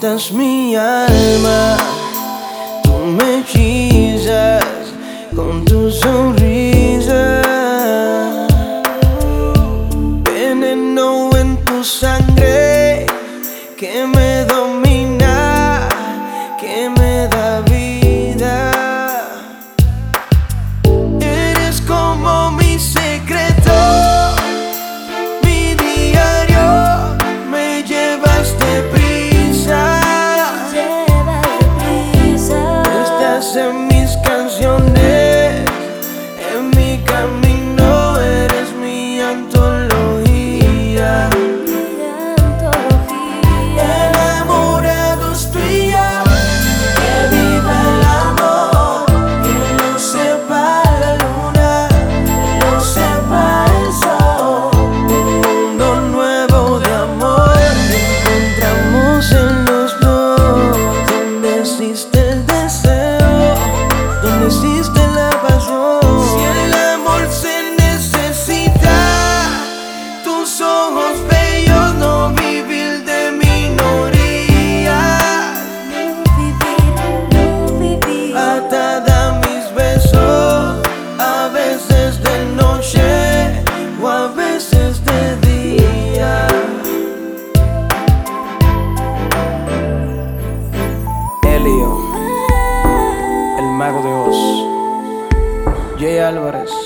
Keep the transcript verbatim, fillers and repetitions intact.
quitas mi alma, tú me hechizas con tu sonrisa. Veneno en tu sangre que me domina, que me da vida. Eres como mi secreto, mi diario, me llevas deprisa. Estás en mis canciones, en mi camino, eres mi antología. Enamorados tú y yo, que viva el amor, que no sepa la luna, no sepa el sol. Un mundo nuevo de amor encontramos en los dos, donde existe el deseo, donde existe la pasión. Si el amor se necesita, tus ojos bellos, no vivir de minorías. Atada a mis besos, a veces de noche o a veces de día. Elio, el mago de Oz, Jay Álvarez.